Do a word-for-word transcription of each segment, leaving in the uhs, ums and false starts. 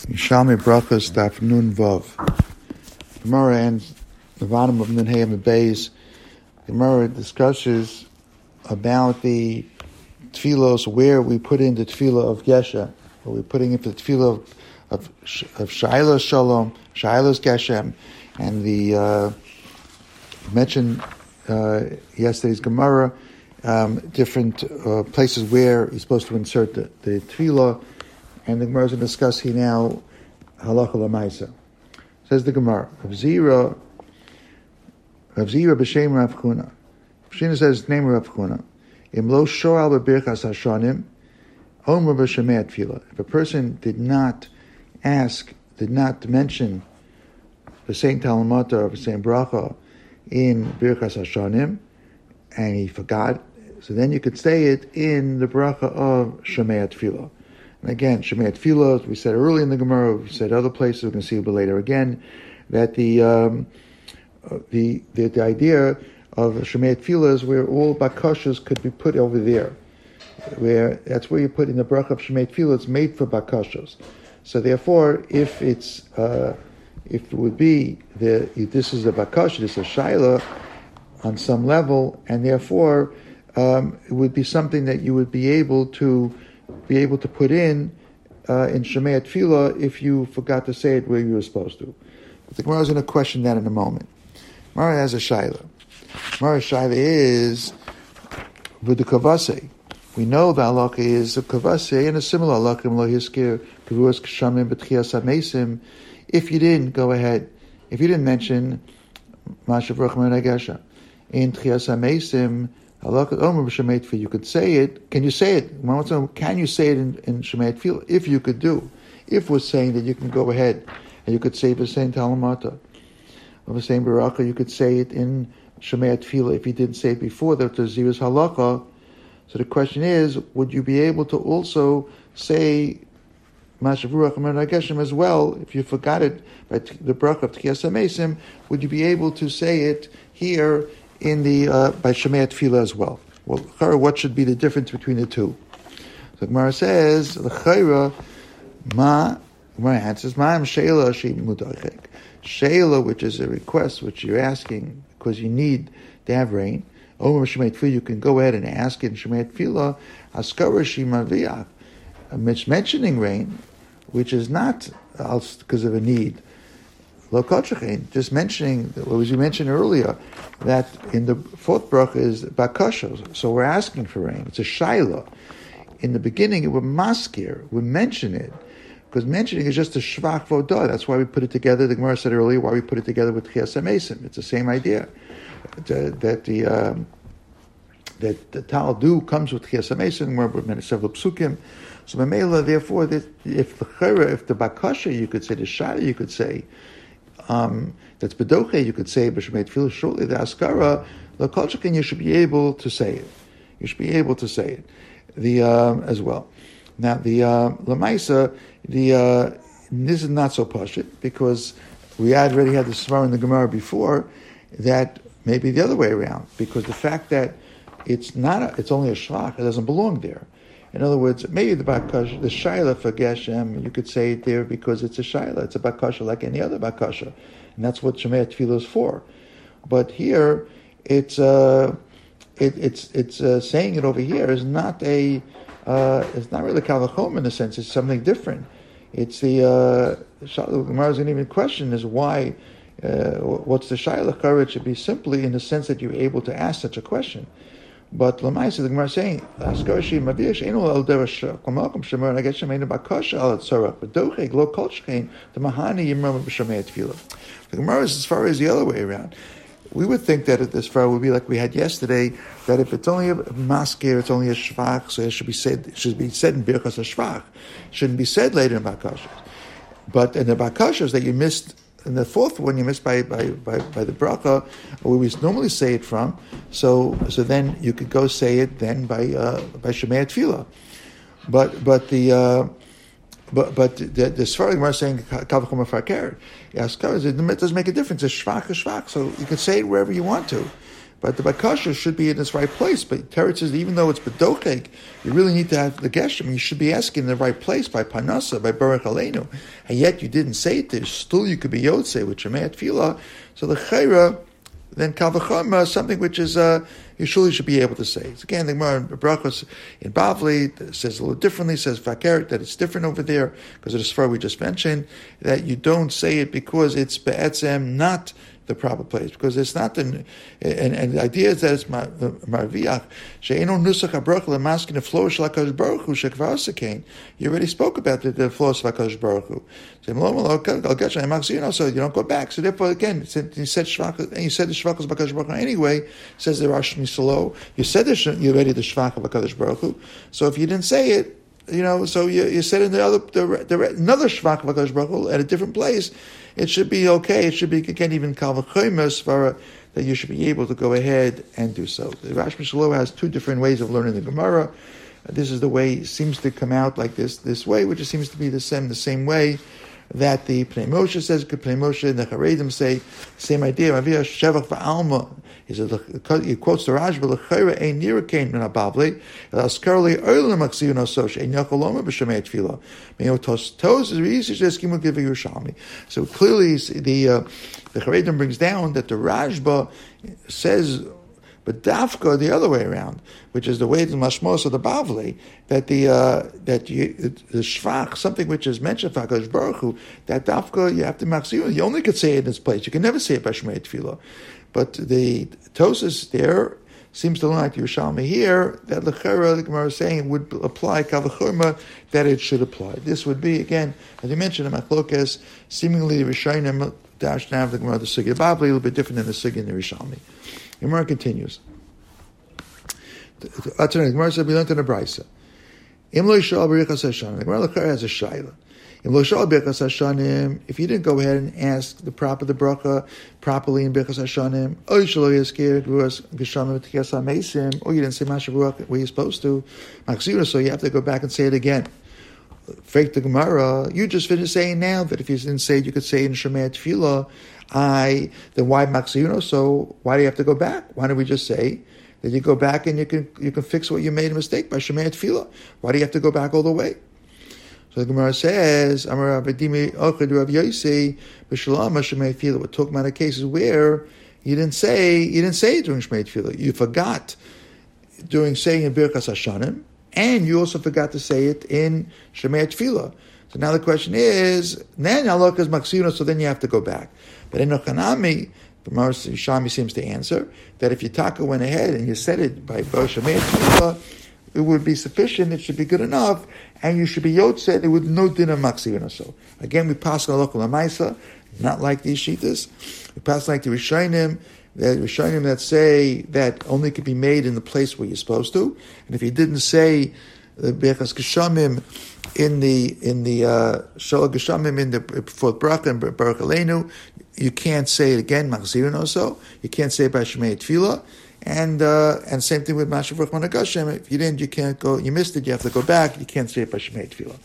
Yishalmi Brachas Daf Nun Vav. Gemara ends the bottom of Nun Hey and Beis. Gemara discusses about the tefillos, where we put in the tefillah of Geshem, where we're putting in the tefillah of of, of Shailas Shalom, Shailas Geshem, and the uh, mentioned uh, yesterday's Gemara, um, different uh, places where you're supposed to insert the, the tefillah. And the Gemara is going to discuss here now halacha l'maisa. Says the Gemara, Rav Zira, Rav Zira b'shem Rav Chuna. Shina says, name Rav Chuna. Im lo shoal b'birchas hashanim, omer b'shemei tefillah. If a person did not ask, did not mention the same talamata or the same bracha in birchas hashanim, and he forgot, so then you could say it in the bracha of shemei tefillah. And again, Shemei Tefillah, we said earlier in the Gemara, we said other places, we're going to see a bit later again, that the um, the, the the idea of Shemei Tefillah is where all bakashas could be put over there. Where that's where you put in the bracha of Shemei Tefillah, it's made for bakashas. So therefore, if it's uh, if it would be the this is a bakasha, this is a shaila on some level, and therefore um, it would be something that you would be able to be able to put in uh, in Shemei Tefillah if you forgot to say it where you were supposed to. But the Gemara is going to question that in a moment. Gemara has a shaila. Gemara's shaila is with the kavase. We know the halakha is a kavase and a similar halakha lo hiskir kavuas kshamim b'tchias hamesim. If you didn't go ahead, if you didn't mention mashav rachman agasha in tchias hamesim. You could say it. Can you say it? Can you say it in, in Shemei Tefillah? If you could do. If we're saying that you can go ahead and you could say the same Talamata of the same Baraka, you could say it in Shemei Tefillah if you didn't say it before that there's Zivas Halakha. So the question is, would you be able to also say Mashav Ruach Amar Geshem as well if you forgot it by the Bracha of Tchias HaMesim? Would you be able to say it here in the uh, by Shemei Tefillah as well? Well, what should be the difference between the two? So Gemara says, L'chayra, ma, Gemara answers, ma am sheila she mudachek. Sheila, which is a request, which you're asking because you need to have rain. Omer Shemei Tefillah, you can go ahead and ask it in Shemei Tefillah. Askara she maviach, mentioning rain, which is not because of a need. Just mentioning, what was you mentioned earlier, that in the fourth bracha is bakasha, so we're asking for rain. It's a shaila. In the beginning, it was maskir. We mention it because mentioning is just a shvach vodah. That's why we put it together. The Gemara said earlier why we put it together with Tchias HaMesim. It's the same idea that the um, that the taldu comes with Tchias HaMesim. We're several psukim. So Mamela, therefore, that if the chayra, if the bakasha, you could say the shaila, you could say. Um, that's bedoche, you could say, but Shemei Tefillah shortly, the askara, the kolchakin, you should be able to say it. You should be able to say it the um, as well. Now, the uh, Lamaisa, the uh, this is not so pashut, because we had already had the svar in the Gemara before, that maybe the other way around, because the fact that it's not, a, it's only a shvach, it doesn't belong there. In other words, maybe the bakasha, the shaila for Geshem, you could say it there because it's a shaila. It's a bakasha like any other bakasha, and that's what Shemei Tefillah is for. But here, it's uh, it, it's it's uh, saying it over here is not a uh, it's not really kalachom in a sense. It's something different. It's the uh, the Gemara is going to even question is why uh, what's the shaila? It should be simply in the sense that you're able to ask such a question. But Lamaisa, the Gemara is saying, "Askarashi mavish eno el derash komalkom shemer and I get shemeinu bakasha al tzarach bedocheg lo kolshkein the mahani yimram b'shemei tefillah." The Gemara is as far as the other way around. We would think that this far would be like we had yesterday, that if it's only a maskir, it's only a shvach, so it should be said. It should be said in birchas shvach. It shouldn't be said later in bakashas. But in the bakashas that you missed. And the fourth one you missed by, by, by, by the bracha, where we normally say it from. So so then you could go say it then by uh, by Shemei Tefillah. But but the uh, but but the the Sfarim Gemara saying kavachom afarker. Yes, it doesn't make a difference. It's shvach, a shvach. So you can say it wherever you want to. But the bakasha should be in its right place. But Teretz says, even though it's bedokeg, you really need to have the geshem. You should be asking in the right place by panasa, by baruch aleinu. And yet you didn't say it there. Still you could be yotze with shemei tefillah. So the chayra, then kal v'chomer, something which is uh, you surely should be able to say. So again, the Gemara in Brachos in Bavli says a little differently. Says vakeret that it's different over there because of the svar we just mentioned, that you don't say it because it's be'etzem not the proper place, because it's not the and, and the idea is that it's marviach she'eno nusach habracha lemaskin the flow shel HaKadosh Baruch Hu shekvar sekain. You already spoke about the, the flow of HaKadosh Baruch Hu. So you don't go back. So therefore, again, you said shvach and you said the shvach of HaKadosh Baruch Hu anyway. Says the Rosh Misalo. You said the, you already the shvach of HaKadosh Baruch Hu. So if you didn't say it, you know, so you, you said in the other the, the, another shvach of HaKadosh Baruch Hu at a different place. It should be okay. It should be, again, even kal v'chomer svara, that you should be able to go ahead and do so. The Rosh Misalo has two different ways of learning the Gemara. This is the way it seems to come out like this this way, which seems to be the same the same way that the Pnei Moshe says. Pnei Moshe and the Charedim say same idea. Mavia shevach v'alma. He says he quotes the Rashba l'chayra ein nirakain min habavli elaskarli oilam maksiv nososh ein yakoloma b'shemei tefillah. Me'o tos tos is reason just gimu give Yerushalmi. So clearly the uh, the Charedim brings down that the Rashba says. But dafka the other way around, which is the way the mashmos of the Bavli, that the uh, that you, the shvach, something which is mentioned for HaKadosh Baruch Hu, that dafka you have to maksiv. You only could say it in its place. You can never say it by Shemei Tefillah. But the Tosas there seems to learn like Yerushalmi here that l'chera the Gemara is saying would apply kal v'chomer, that it should apply. This would be again, as you mentioned, in Machlokes, seemingly the Rishonim dash down the Gemara the Sugya Bavli a little bit different than the Sugya in the Rishonim. The Gemara continues. The Gemara said we learned in a brayso. Im lo yishal b'richas hashanim. The Gemara has a shayla. Im lo yishal b'richas hashanim. If you didn't go ahead and ask the proper the bracha properly in b'richas hashanim, or you shalo yaskir gvuas geshamim t'kias hamesim, or you didn't say mashavruach where you're supposed to, maksira, so you have to go back and say it again. Fake the Gemara. You just finished saying now that if you didn't say it, you could say it in Shemei Tefillah. I then why maksiyuno? So why do you have to go back? Why don't we just say that you go back and you can you can fix what you made a mistake by Shemei Tefillah? Why do you have to go back all the way? So the Gemara says, Amar Avadimi Ochad Rav Yosei B'Shalom Shemei Tefillah. We're talking about cases where you didn't say you didn't say it during Shemei Tefillah. You forgot during saying in Birkas Hashanim, and you also forgot to say it in Shemei Tefillah. So now the question is, then halakha is maksiyuno, so then you have to go back. But in Ochanami, the Shami seems to answer that if your taka went ahead and you said it by Shemei Tefillah, it would be sufficient, it should be good enough, and you should be yotzed, it would no dinner maksiyuno. So again, we pass on halakha l'maisa, not like these shitas. We pass like the Rishonim, the Rishonim that say that only could be made in the place where you're supposed to, and if you didn't say the Bechas Geshamim in the in the Shalom uh, Geshamim in the fourth bracha and Baruch Aleinu, you can't say it again. Machzirin also, you can't say it by Shemei Tefillah, and uh, and same thing with Mashav Ruchman Hashem. If you didn't, you can't go. You missed it. You have to go back. You can't say it by Shemei Tefillah.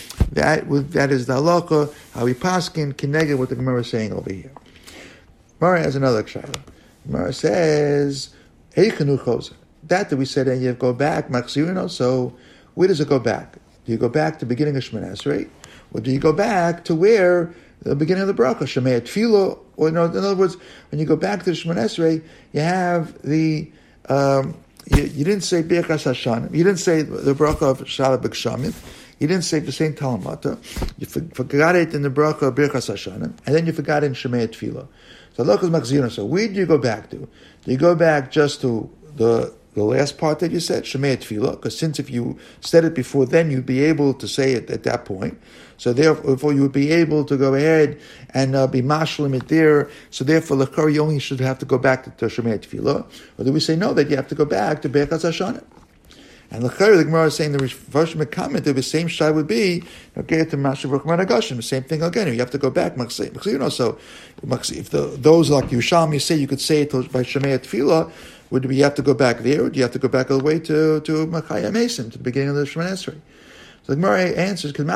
That that is the halacha how we paskin kineged what the Gemara is saying over here. Gemara has another shayla. Gemara says Eichenu Choser. That that we said, and you go back Machzirin also. Where does it go back? Do you go back to the beginning of Shemini Esrei, or do you go back to where the beginning of the bracha, Shemei Tefillah? Or in other words, when you go back to the Shemini Esrei, you have the um, you, you didn't say Birkas Hashanim, you didn't say the bracha of Shalom B'Kshamim, you didn't say the same Talamata, you forgot it in the bracha of Birkas Hashanim, and then you forgot it in Shemei Tefillah. So Lochas Machzirah. So where do you go back to? Do you go back just to the The last part that you said, Shemei Tefillah, because since if you said it before then, you'd be able to say it at that point. So therefore, you would be able to go ahead and uh, be mashlim it there. So therefore, l'chor, you only should have to go back to, to Shemei Tefillah. Or do we say no, that you have to go back to Birkas Hashanim? And l'chor, the Gemara is saying the Rishon comment, the same shai would be, okay, to Mashav Ruchman Hashem, the same thing again. You have to go back, you know, so if the, those like Yerushalmi say you could say it by Shemei Tefillah, would you have to go back there, or do you have to go back all the way to to Machaya Mason, to the beginning of the Shemini Esrei? So the Gemara answers, "Because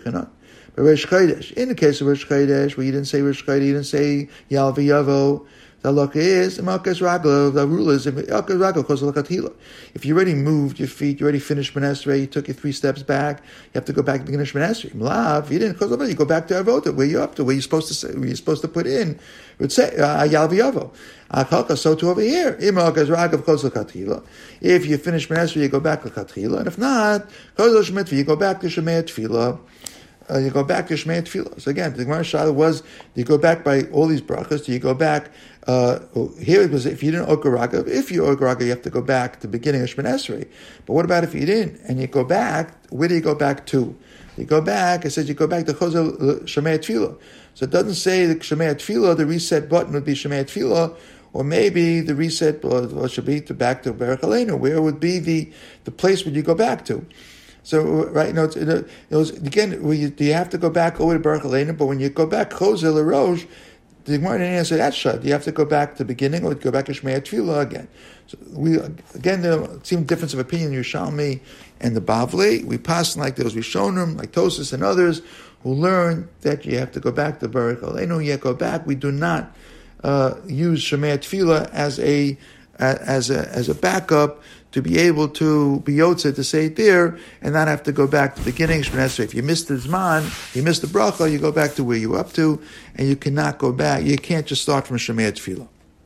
in the case of Rosh Chodesh, where you didn't say Rosh Chodesh, you didn't say Yal V'Yavo, The halacha is Malkas Ragla. The rule is Malkas Ragla because of Lakatila. If you already moved your feet, you already finished Shemini Esrei, you took your three steps back, you have to go back to the beginning of Shemini Esrei. Mlav, you didn't because of it. You go back to Avota, where you're up to, where you're supposed to say, where you're supposed to put in. Would say Ayal V'Yavo. Akalka. So too over here. Malkas Ragla because of Lakatila. If you finish Shemini Esrei, you go back to Lakatila, and if not, because of Shemini, you go back to Shemini Tefillah. Uh, you go back to Shemei Tefillah. So again, the Gemara Shaila was, do you go back by all these brachas? Do you go back, uh, here it was, if you didn't Okaraga, if you Okaraga, you have to go back to the beginning of Shemini Esrei. But what about if you didn't, and you go back, where do you go back to? You go back, it says you go back to Chozel Shemei Tefillah. So it doesn't say the Shemei Tefillah, the reset button would be Shemei Tefillah, or maybe the reset button should be to back to Berach Aleinu, where would be the, the place where you go back to. So, right, you know, it's, it was, again, you, you have to go back over to Baruch Aleinu, but when you go back, Chozel or Rosh, the Gemara didn't answer that shot. You have to go back to the beginning, or go back to Shmei Tefillah again. So, we, again, there seemed difference of opinion in Yerushalmi and the Bavli. We passed like those Rishonim, like Tosas and others, who learned that you have to go back to Baruch Aleinu, you go back. We do not uh, use Shmei Tefillah as a, as a, as a backup to be able to be Yotze, to say it there, and not have to go back to the beginning. So if you missed the Zman, you missed the Bracha, you go back to where you were up to, and you cannot go back. You can't just start from Shemei Tefillah.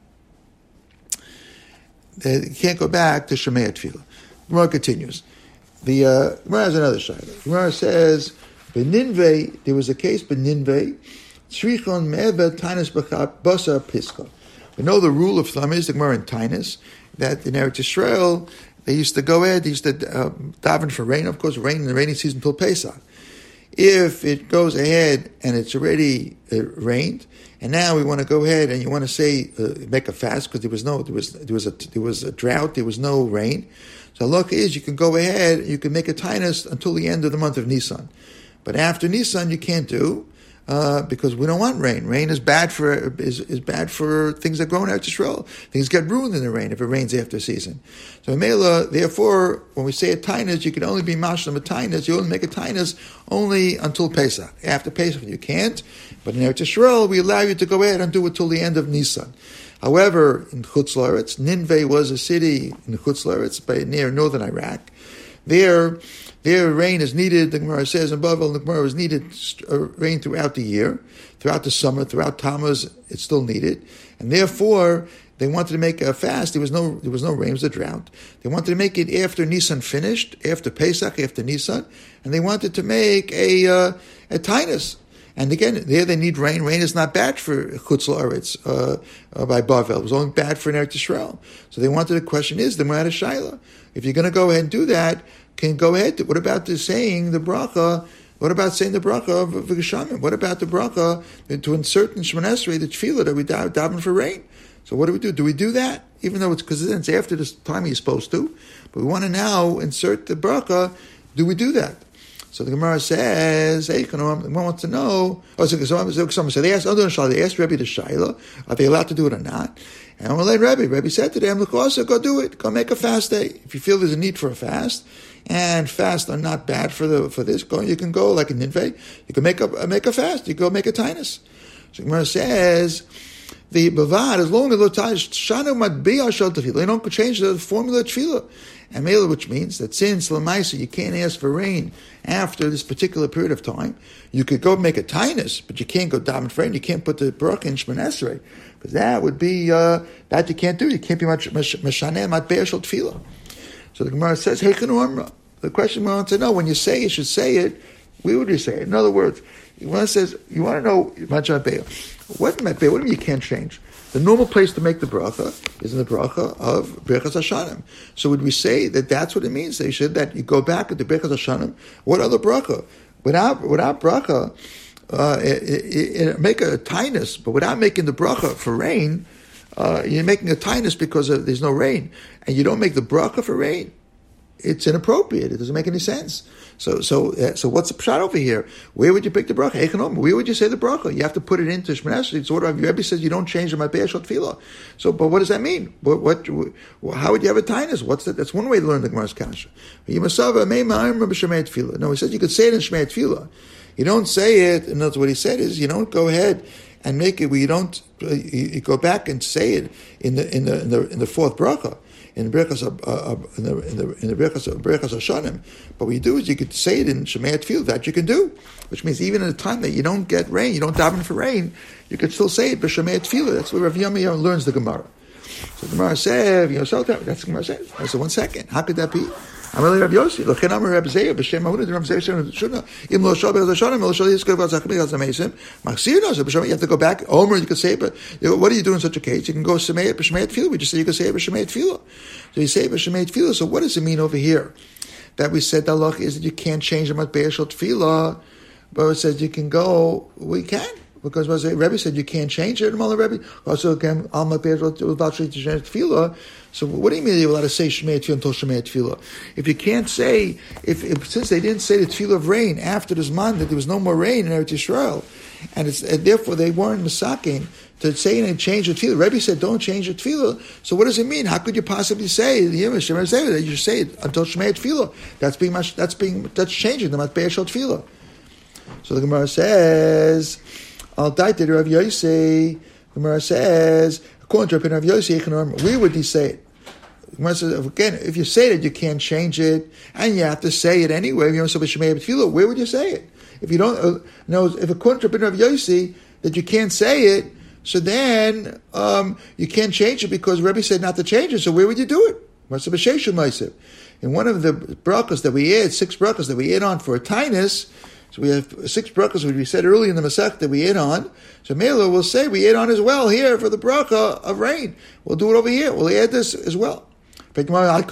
You can't go back to Shemei Tefillah. Gemara continues. The uh, Gemara has another shayla. Gemara says, Beninve, there was a case, Beninve, Tzrichon Me'eva Tainus Basar Piska. We know the rule of Thumb is the Gemara in Tainus, that in Eretz Yisrael, they used to go ahead, they used to uh, daven for rain, of course, rain in the rainy season until Pesach. If it goes ahead and it's already uh, rained, and now we want to go ahead and you want to say, uh, make a fast, because there was no, there was, there was a, there was a drought, there was no rain. So halacha is, you can go ahead, you can make a tainus until the end of the month of Nisan. But after Nisan, you can't do, Uh, because we don't want rain. Rain is bad for is, is bad for things that grow in Eretz Yisrael. Things get ruined in the rain if it rains after season. So Mela, therefore, when we say a tainus, you can only be mashlam a tainus. You only make a tainus only until Pesach. After Pesach, you can't. But in Eretz Yisrael, we allow you to go ahead and do it till the end of Nisan. However, in Chutz La'aretz, Nineveh was a city in Chutz La'aretz, by near northern Iraq. There. Their rain is needed, the Gemara says, in Bavel, the Gemara is needed uh, rain throughout the year, throughout the summer, throughout Tammuz, it's still needed. And therefore, they wanted to make a fast. There was no there was no rain, it was a drought. They wanted to make it after Nisan finished, after Pesach, after Nisan, and they wanted to make a uh, a tainus. And again, there they need rain. Rain is not bad for Chutz La'aretz uh, uh, by Bavel. It was only bad for Eretz Yisrael. So they wanted, the question is, the Murad Shaila. If you're going to go ahead and do that, can go ahead. To, what about the saying the bracha? What about saying the bracha of V'Geshamim? What about the bracha to insert in Shemini Esrei the tefillah that we daven for rain? So what do we do? Do we do that? Even though it's because it's after this time you're supposed to, but we want to now insert the bracha. Do we do that? So the Gemara says, "Hey, one wants to know." Oh, so, so, so, so, so they asked, oh, they asked Rebbe the Shaila, are they allowed to do it or not? And I'm going to let Rebbe. Rebbe said to them, "Look, also go do it. Go make a fast day. If you feel there's a need for a fast." And fasts are not bad for the for this. Go, you can go like in Ninveh. You can make a make a fast. You go make a tainus. So Gemara says the bavad as long as lo shanu matbiya shel tefillah. You don't change the formula of tefillah. And mela, which means that since lemaisa you can't ask for rain after this particular period of time, you could go make a tainus, but you can't go daven for rain. You can't put the bracha in Shemini Esrei because that would be uh, that you can't do. You can't be much meshaneh matbiya shel tefillah. So the Gemara says, Heichenu Amra. The question we want to know, when you say you should say it, where would you say it? In other words, you want to says, you want to know, what what do you mean you can't change? The normal place to make the bracha is in the bracha of Brechas Hashanim. So would we say that that's what it means? They should, that you go back at the Brechas Hashanim. What other bracha? Without, without bracha, uh, it, it, it, make a tainus, but without making the bracha for rain, Uh, you're making a tainus because of, there's no rain, and you don't make the bracha for rain. It's inappropriate. It doesn't make any sense. So, so, uh, so what's the pshat over here? Where would you pick the bracha? Where would you say the bracha? You have to put it into Shemini Esrei. So, what Rabbi Rebbe says you don't change the matbeya shel tefillah. So, but what does that mean? What, what, how would you have a tainus? What's that? That's one way to learn the Gemara's kasha. No, he says you could say it in Shemini Tefillah. You don't say it, and that's what he said is you don't go ahead and make it where you don't you, you go back and say it in the in the in the, in the fourth bracha. In the Berachos uh, in the in the in the Berachos Berachos Hashanim, but what you do is you could say it in Shemei Tefillah. That you can do, which means even at a time that you don't get rain, you don't daven for rain, you can still say it b'Shemei Tefillah. That's where Rav Yirmiyah learns the Gemara. So the Gemara says, you know, so that's the Gemara says. I said, one second, how could that be? I'm really Rav Yossi. Look, I'm Rav Zeir b'Shem Mahuna. Rav Zeir Shuna. Im lo shal be'ez Hashanim, lo shal yiskov v'azachamei v'azamesim. Machsir knows it. You have to go back. Omer, you can say it, but what do you do in such a case? You can go Shemei it b'Shemei Tefillah. We just say you can say it b'Shemei Tefillah. So you say it b'Shemei Tefillah. So what does it mean over here? That we said the halach is that you can't change the matbeah shel Tefillah, but it says you can go. We can. Because the Rebbe said you can't change it. Rebbe also again al matbeah shel Tefillah. So what do you mean you're allowed to say Shemei Tefillah until Shemei Tefillah? If you can't say, if, if since they didn't say the Tefillah of rain after this month that there was no more rain in Eretz Yisrael, and, it's, and therefore they weren't misaking to say and change the Tefillah. Rebbe said don't change the Tefillah. So what does it mean? How could you possibly say the Yom Shemei Tefillah that you say it until Shemei Tefillah? That's being that's being that's changing the matbeah shel Tefillah. So the Gemara says, Al Daita Rav Yossi. The Gemara says, according to Rav Yossi, where would he say it? Again, if you say it, you can't change it, and you have to say it anyway. If you don't say Shemei Tefillah, where would you say it? If you don't uh, know, if according to Rav Yossi that you can't say it, so then um, you can't change it because Rebbe said not to change it. So where would you do it? In one of the brachos that we add, six brachos that we add on for a tinus. So we have six brachas, which we said earlier in the Masech that we add on. So Mela will say we add on as well here for the bracha of rain. We'll do it over here. We'll add this as well. But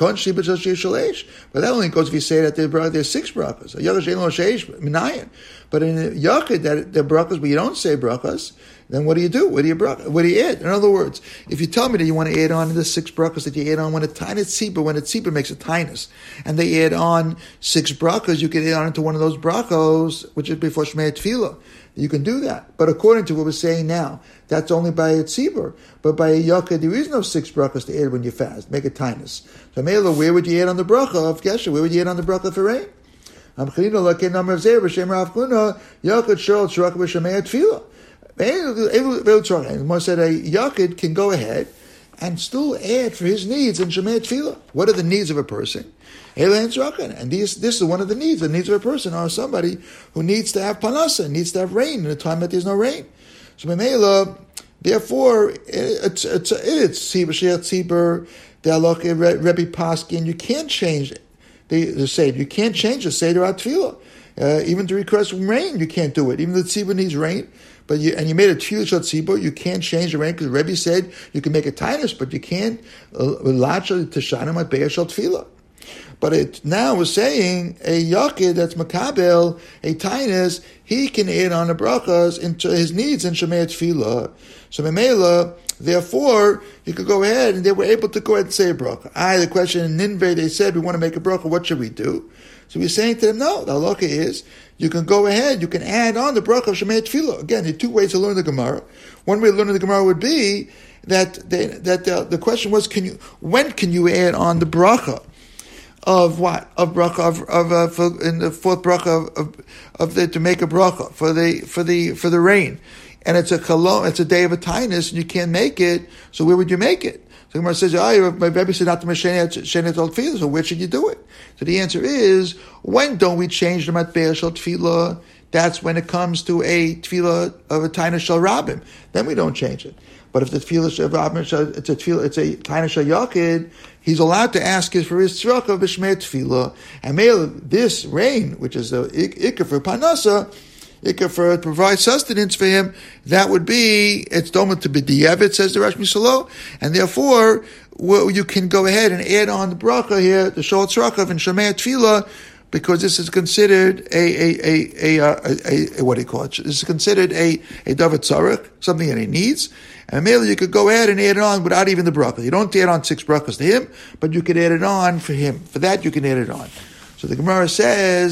that only goes if you say that there's six brachas. But in Yachid, that the brachas, but you don't say brachas, then what do you do? What do you brach? What do you add? In other words, if you tell me that you want to add on the six brachas that you add on when a tiny tzibah, when a tzibah makes a tinus, and they add on six brachas, you can add on into one of those brachos, which is before Shemei Tefillah. You can do that. But according to what we're saying now, that's only by a tzibur. But by a yakad, there is no six brachas to add when you fast. Make a tinus. So Mela, where would you add on the bracha of Gesher? Where would you add on the bracha for rain? And Mar said a yakid can go ahead and still add for his needs in Shemei Tefillah. What are the needs of a person? And these, this is one of the needs. The needs of a person are somebody who needs to have panasa, needs to have rain in a time that there's no rain. So Memela, therefore, it's it's it's tzibur sheyat tzibur the halakha Rebbe Paskin. You can't change the the seder. You can't change the seder at tefillah. Uh, even to request rain, you can't do it. Even the tzibur needs rain. But you, and you made a tefillah shel tzibur, you can't change the rain because the Rebbe said you can make a tinus, but you can't lacha teshanim matbeah shel tefillah. But it now is saying a yakid that's makabel, a tinus, he can add on the brachas into his needs in Shemei Tefillah. So Memela, therefore, you could go ahead and they were able to go ahead and say a bracha. I, the question in Ninveh, they said, we want to make a bracha, what should we do? So we're saying to them, no, the halacha is, you can go ahead, you can add on the bracha of Shemei Tefillah. Again, there are two ways to learn the Gemara. One way of learning the Gemara would be that they, that the, the question was, can you, when can you add on the bracha? Of what? Of bracha of, of uh, for, in the fourth bracha of, of of the to make a bracha for the for the for the rain, and it's a kolon, it's a day of a tinus, and you can't make it. So where would you make it? So Gemara says, "Oh, my Rebbe said not to shenet shenet al tefillah. So where should you do it?" So the answer is, when don't we change the matbeah shel tefillah? That's when it comes to a tefillah of a tinus shel rabim. Then we don't change it. But if the tefillah shel rabim, it's a tefillah, it's a tinus shel yakid. He's allowed to ask for his tzraka of B'Shmei Tefillah. And this rain, which is the ikar for panasa, ikar for provide sustenance for him, that would be, it's domin to be di'evet, says the Rosh Misalo, and therefore, well, you can go ahead and add on the bracha here, the shol tzraka in Shemei Tefillah, because this is considered a, a, a, a, a, a what do you call it? This is considered a, a davar tzarech, something that he needs. And mainly you could go ahead and add it on without even the bracha. You don't add on six brachas to him, but you could add it on for him. For that, you can add it on. So the Gemara says,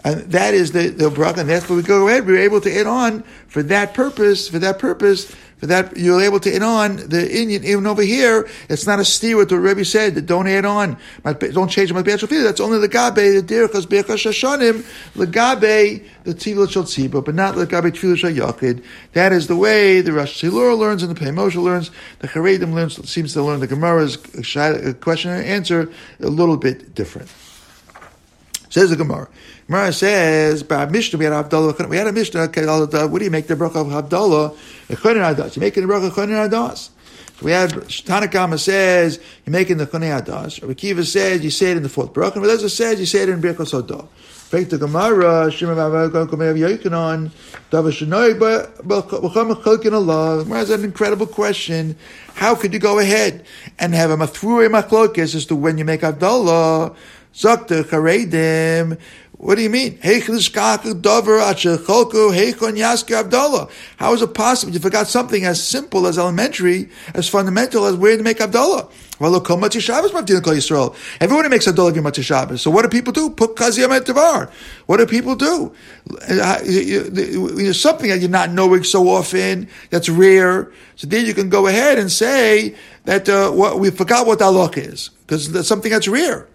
And that is the, the bracha, and that's what we go ahead. We were able to add on for that purpose, for that purpose, for that, you're able to add on the Indian, even over here, it's not a steer what the Rebbe said, that don't add on, don't change my Matbei Shofila, that's only the Gabe, the Derechas Bechas Shashanim, the Gabe, the Tefillah Shel Tzibur, but not the Gabe Tefillah Shel Yachid. That is the way the Rosh Tzilur learns and the Pei Moshe learns, the Charedim learns, seems to learn the Gemara's question and answer a little bit different. Says the Gemara. Gemara says, by Mishnah, we had Havdalah. We had a Mishnah, okay, what do you make the bracha of Havdalah? You're making the bracha of Chonin Hadas. So we have, Tanakama says, you're making the Chonin Hadas. Rabbi Kiva says, you say it in the fourth bracha. Rabbi Elazar says, you say it in Birkas Hodah. Break the Gemara, Shimon Bavav Komev Yochanan, Davar Shnoi, but B'cham Chalkin Allah. Gemara has an incredible question. How could you go ahead and have a Mathruei Machlokes as to when you make Havdalah? Zakta Charedim. What do you mean? How is it possible you forgot something as simple, as elementary, as fundamental as where to make Havdalah? Everyone makes Havdalah Yom Shabbos. So what do people do? Put Kaziyam et Devar. What do people do? There's something that you're not knowing so often, that's rare. So then you can go ahead and say that uh, what, we forgot what the halach is, because that's something that's rare.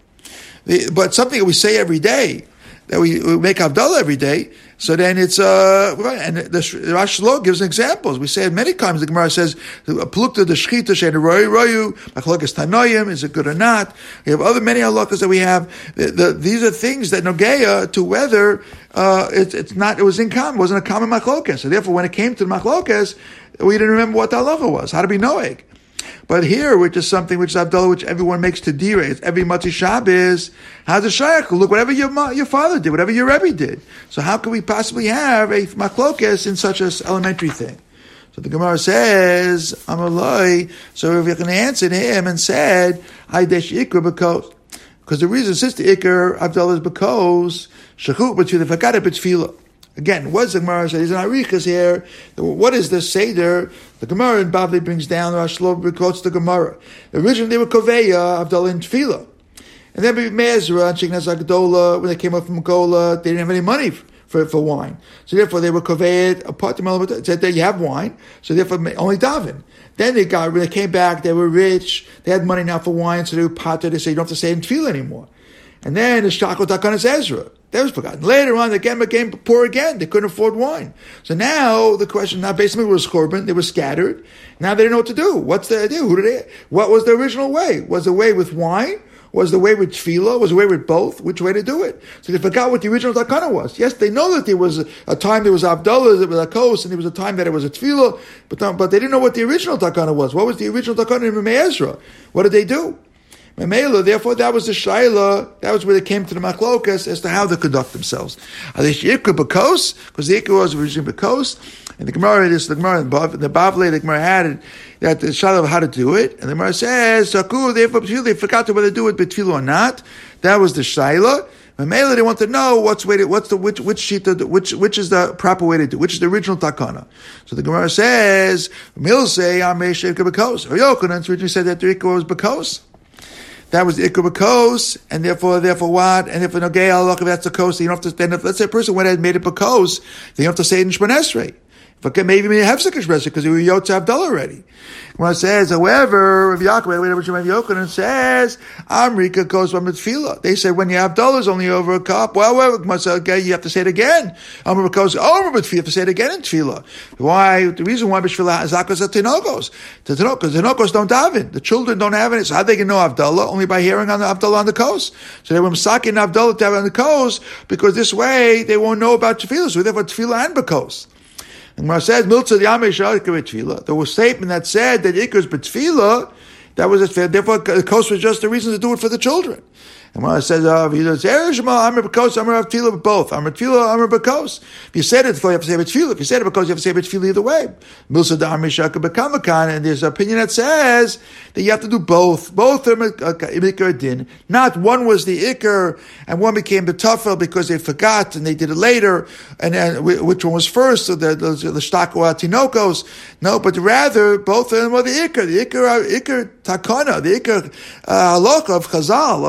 But something that we say every day, that we, we make Havdalah every day, so then it's, uh, and the Rosh Lo gives examples. We say it many times, the Gemara says, Plukta the Shechita she'en royu royu, Machlokas Tanoim, is it good or not? We have other many halachas that we have. The, the, these are things that nogeya to whether, uh, it, it's not, it was in common, it wasn't a common Machlokas. So therefore, when it came to the Machlokas, we didn't remember what the halacha was, how to be noeg. But here, which is something which is Havdalah, which everyone makes to dire, it's every Motzei Shabbos. How's it shaykh? Look, whatever your your father did, whatever your Rebbe did. So how could we possibly have a machlokes in such an elementary thing? So the Gemara says, Amalai. So if you can answer him and said, Haydesh Ikra because, because the reason since the Ikra Havdalah is because shechut b'tefillah, forgot it b'tefillah. Again, what's the Gemara says? There's an arichas here. What is the Seder? The Gemara in Bavli brings down, Rosh Lo quotes the Gemara. Originally they were Koveya, Havdalah and Tefillah. And then Mezra and Shekhnaz Agdola, when they came up from Gola, they didn't have any money for, for wine. So therefore they were Koveya, apart from said that you have wine, so therefore only daven. Then they got, when they came back, they were rich, they had money now for wine, so they were potter, they said you don't have to say in Tefillah anymore. And then the Shachot Takanas Ezra. That was forgotten. Later on, they again became poor again. They couldn't afford wine. So now the question, now basically was Korban. They were scattered. Now they didn't know what to do. What's the idea? Who did they, what was the original way? Was the way with wine? Was the way with tefillah? Was the way with both? Which way to do it? So they forgot what the original takana was. Yes, they know that there was a, a time there was Havdalah, there was a kos, and there was a time that it was a tefillah, but, but they didn't know what the original takana was. What was the original takana in B'mei Ezra? What did they do? Memela, therefore, that was the shaila. That was where they came to the machlokas as to how they conduct themselves. Are they shikra bakos? Because the ikra was originally bakos, and the Gemara, this the Gemara, the Bavli, the Gemara had that the shaila of how to do it, and the Gemara says, "Saku, therefore, they forgot to whether to do it betfilah or not." That was the shaila. Memela, they want to know what's way to, what's the which which sheet which which is the proper way to do, which is the original takana. So the Gemara says, "Mil say amei shikra bakos." Yochanan originally said that the ikra was bakos. That was the Ikra Bakos, and therefore, therefore what? And if an Ogei Halach, if that's a Kos, you don't have to, then if, let's say a person went ahead and made it Bakos, then you don't have to say it in Shemon Esrei. But maybe you have Hefsek Shemon Esrei, because you were Yotze Havdalah already. When it says, however, Rav Yaakov, Rav Yochanan says, Amrika goes from Tefillah. They say when you have dollars only over a cup, well, well, okay, you have to say it again. Amrika goes over Tefillah, you have to say it again in Tefillah. Why? The reason why B'Tefillah is Zakas at Tinokos. The Tinokos, the Tinokos don't daven. The children don't have it. So how they can know Havdalah? Only by hearing on the Havdalah on the coast. So they were Masakin Havdalah to have it on the coast, because this way they won't know about Tefillah. So therefore Tefillah and Bakos. And Gemara says, Miltzah the Yamei Shal Ikar B'Tefillah. There was a statement that said that Ikar is B'Tefillah. That was it. Therefore, the coast was just the reason to do it for the children. And when it says, uh, he says, Erishma, Amr B'Kos, Amr Tefillah, both. Amr Tefillah, Amr B'Kos. If you said it before, you have to say B'Tefillah. If you said it because you have to say B'Tefillah either way. Milsa Da'amri Shaka B'Kamakan, and there's an opinion that says that you have to do both. Both are Ikar Din. Not one was the Ikar, and one became the Tafel because they forgot, and they did it later, and then which one was first, so the, the, the Shtakwa Tinokos. No, but rather, both of them were the Ikar. The Ikar, Ikar Takana, the Ikar uh, Halakha of Chazal, of Havdalah,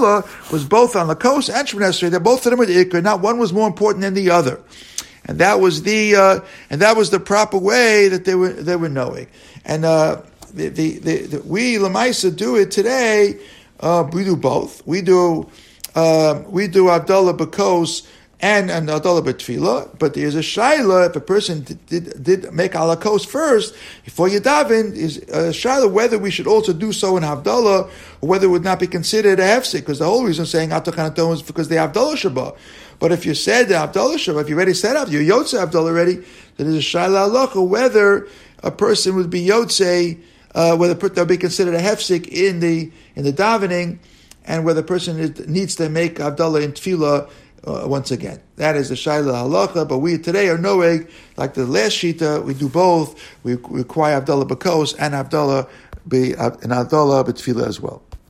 Havdalah was both on Lakos and Shemon Esrei. They're both of them with Ikr. Not one was more important than the other. And that was the uh, and that was the proper way that they were they were knowing. And uh, the, the, the, the we Lamaisa do it today. Uh, we do both. We do uh, we do Havdalah B'Kos and an Havdalah B'Tfilah. But there's a Shaila if a person did did, did make Alakos first before you daven, is a Shaila whether we should also do so in Havdalah or whether it would not be considered a hefsek, because the whole reason saying Atachanaton is because they Havdalah Shabbat. But if you said the Havdalah Shabbat, if you already said Havdalah, you're Yotze Havdalah already, then there's a Shaila Halacha whether a person would be Yotze, uh, whether that would be considered a hefsek in the in the davening, and whether the person is, needs to make Havdalah in Tefillah uh, once again. That is the Shaila Halacha. But we today are knowing, like the last Shita, we do both. We require Havdalah B'Kos and Havdalah be and Havdalah B'Tefillah as well.